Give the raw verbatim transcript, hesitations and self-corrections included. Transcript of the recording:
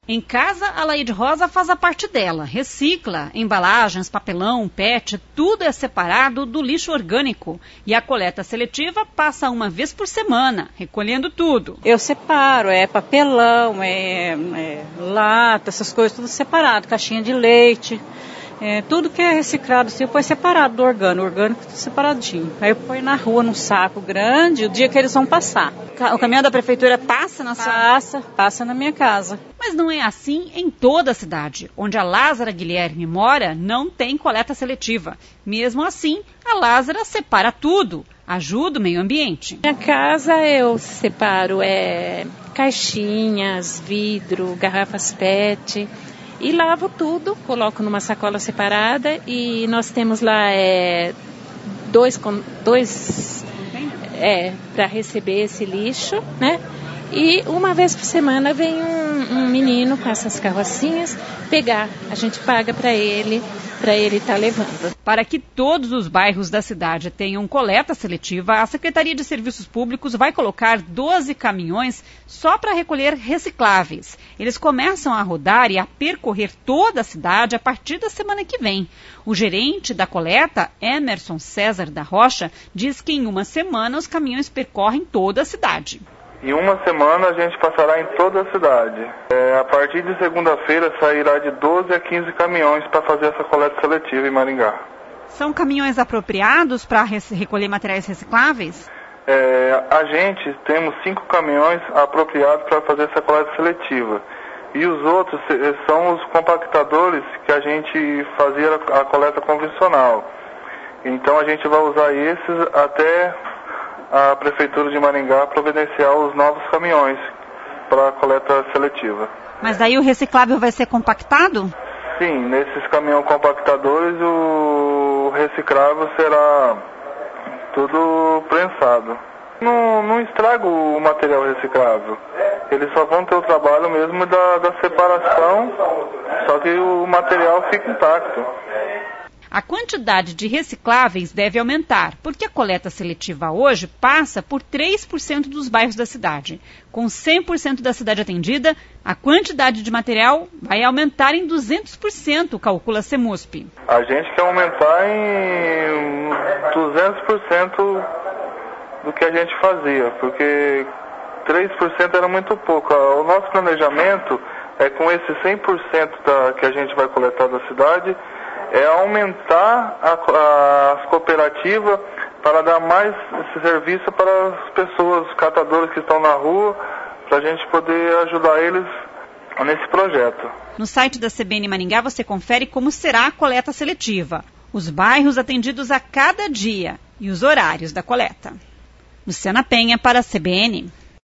Em casa, a Laide Rosa faz a parte dela, recicla, embalagens, papelão, pet, tudo é separado do lixo orgânico. E a coleta seletiva passa uma vez por semana, recolhendo tudo. Eu separo, é papelão, é, é lata, essas coisas, tudo separado, caixinha de leite. É, tudo que é reciclado, assim, põe separado do orgânico, o orgânico tá separadinho. Aí eu ponho na rua, num saco grande, o dia que eles vão passar. O caminhão da prefeitura passa na sua... Passa, passa na minha casa. Mas não é assim em toda a cidade. Onde a Lázara Guilherme mora, não tem coleta seletiva. Mesmo assim, a Lázara separa tudo, ajuda o meio ambiente. Minha casa eu separo é, caixinhas, vidro, garrafas pet... E lavo tudo, coloco numa sacola separada e nós temos lá é, dois, dois é, para receber esse lixo, né? E uma vez por semana vem um, um menino com essas carrocinhas pegar. A gente paga para ele, para ele estar tá levando. Para que todos os bairros da cidade tenham coleta seletiva, a Secretaria de Serviços Públicos vai colocar doze caminhões só para recolher recicláveis. Eles começam a rodar e a percorrer toda a cidade a partir da semana que vem. O gerente da coleta, Emerson César da Rocha, diz que em uma semana os caminhões percorrem toda a cidade. Em uma semana a gente passará em toda a cidade. É, a partir de segunda-feira sairá de doze a quinze caminhões para fazer essa coleta seletiva em Maringá. São caminhões apropriados para recolher materiais recicláveis? É, a gente temos cinco caminhões apropriados para fazer essa coleta seletiva. E os outros são os compactadores que a gente fazia a coleta convencional. Então a gente vai usar esses até a Prefeitura de Maringá providenciar os novos caminhões para a coleta seletiva. Mas daí o reciclável vai ser compactado? Sim, nesses caminhões compactadores o reciclável será tudo prensado. Não, não estraga o material reciclável. Eles só vão ter o trabalho mesmo da, da separação, só que o material fica intacto. A quantidade de recicláveis deve aumentar, porque a coleta seletiva hoje passa por três por cento dos bairros da cidade. Com cem por cento da cidade atendida, a quantidade de material vai aumentar em duzentos por cento, calcula a Semusp. A gente quer aumentar em duzentos por cento do que a gente fazia, porque três por cento era muito pouco. O nosso planejamento é com esse cem por cento da, que a gente vai coletar da cidade, é aumentar a, a, as cooperativas para dar mais esse serviço para as pessoas, os catadores que estão na rua, para a gente poder ajudar eles nesse projeto. No site da C B N Maringá você confere como será a coleta seletiva, os bairros atendidos a cada dia e os horários da coleta. Luciana Penha para a C B N.